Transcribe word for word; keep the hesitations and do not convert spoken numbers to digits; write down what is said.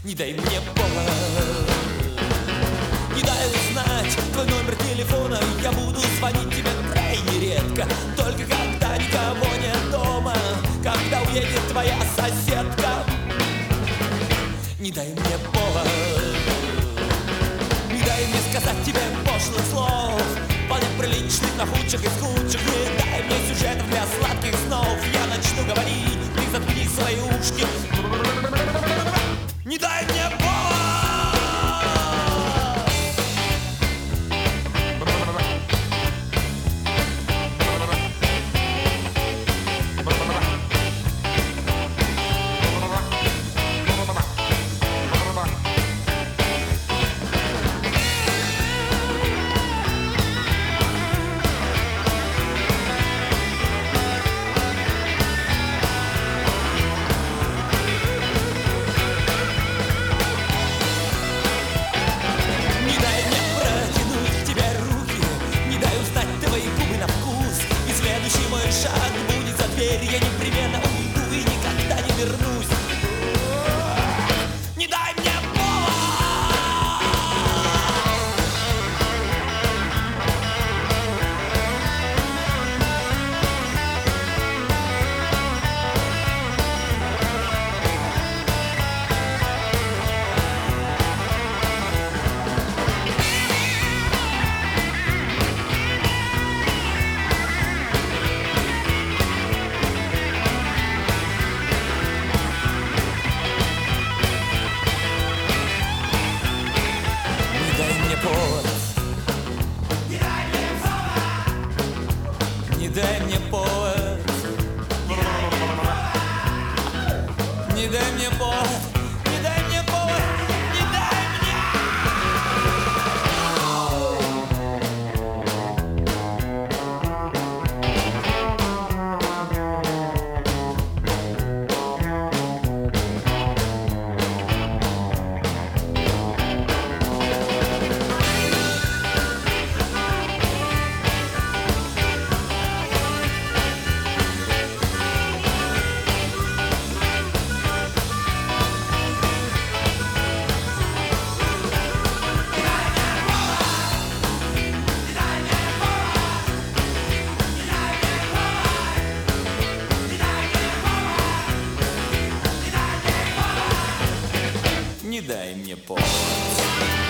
Не дай мне повод, не дай узнать твой номер телефона. Я буду звонить тебе крайне редко, только когда никого нет дома, когда уедет твоя соседка. Не дай мне повод, не дай мне сказать тебе пошлых слов, вполне приличных, нахудших и скучных. Не дай мне сюжетов для сладких снов. Я начну говорить, ты заткни свои ушки. Не дай мне повод. Мой шаг будет за дверь, я непременно уйду и никогда не вернусь. Не дай мне Не дай мне повод, не дай мне повод, не дай мне повод, не дай Не дай мне повод.